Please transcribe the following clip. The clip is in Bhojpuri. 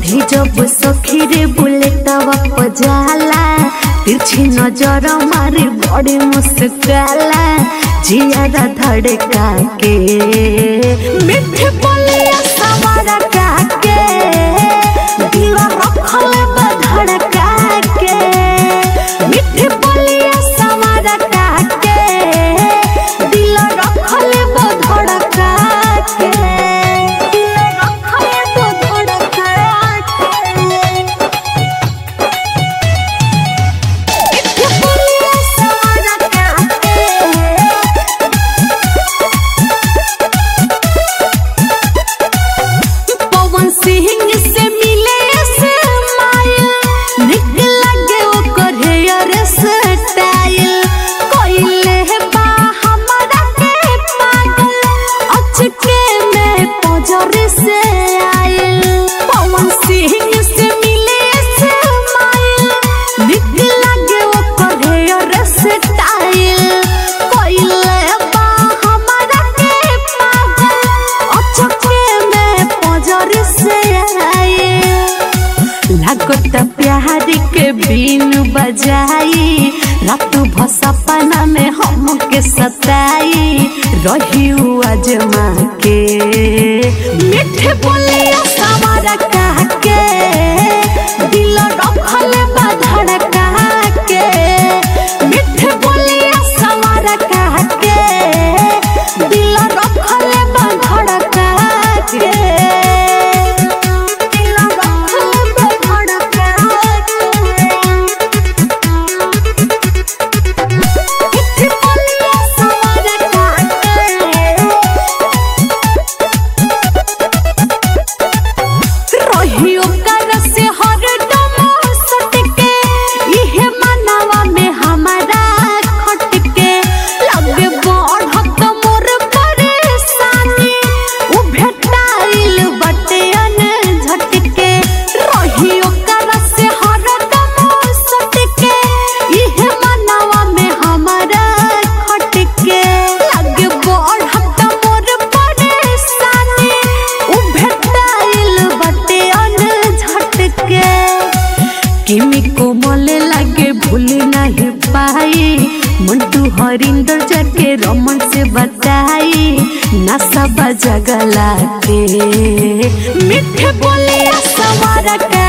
चढ़ी जब सखी रे बुलेटवा पजाला तिरछी नजर मारी बड़ी मुस्काला जियारा धड़का के मीठे बोलिया सवारा के दिल रखल बा धड़का के मीठे बोलिया सवारा के दिल रखल बा धड़का के लागत प्यार के बीन बजाई रात भसपना में हमके सताई रही अजमा के मीठे बोलिया सवारा के दिल रखल बा धड़का के मीठे बोलिया सवारा के दिल रखल बा धड़का के किमी कोमल लागे भूल नहीं पाई मंटू हरिंदर जाके रमन से बताई नशा बजगला के मीठे बोलिया सवारा के